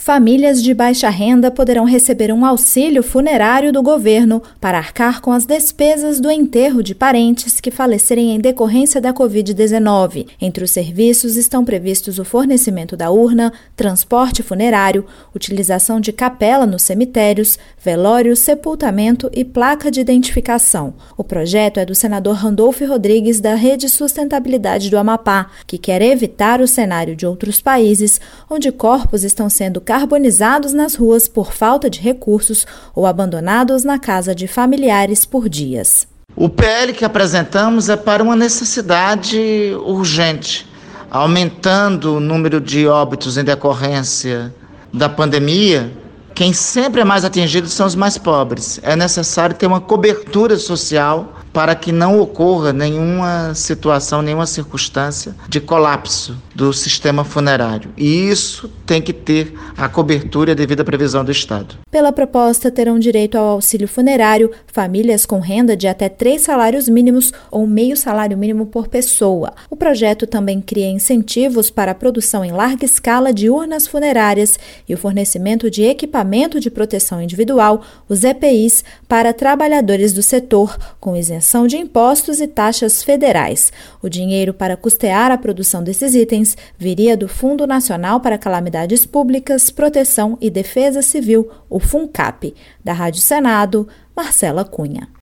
Famílias de baixa renda poderão receber um auxílio funerário do governo para arcar com as despesas do enterro de parentes que falecerem em decorrência da Covid-19. Entre os serviços estão previstos o fornecimento da urna, transporte funerário, utilização de capela nos cemitérios, velório, sepultamento e placa de identificação. O projeto é do senador Randolfo Rodrigues, da Rede Sustentabilidade do Amapá, que quer evitar o cenário de outros países onde corpos estão sendo carbonizados nas ruas por falta de recursos ou abandonados na casa de familiares por dias. O PL que apresentamos é para uma necessidade urgente, aumentando o número de óbitos em decorrência da pandemia. Quem sempre é mais atingido são os mais pobres. É necessário ter uma cobertura social para que não ocorra nenhuma situação, nenhuma circunstância de colapso do sistema funerário. E isso tem que ter a cobertura e a devida previsão do Estado. Pela proposta, terão direito ao auxílio funerário famílias com renda de até 3 salários mínimos ou meio salário mínimo por pessoa. O projeto também cria incentivos para a produção em larga escala de urnas funerárias e o fornecimento de equipamento de proteção individual, os EPIs, para trabalhadores do setor, com isenção de impostos e taxas federais. O dinheiro para custear a produção desses itens viria do Fundo Nacional para Calamidades Públicas, Proteção e Defesa Civil, o FUNCAP. Da Rádio Senado, Marcela Cunha.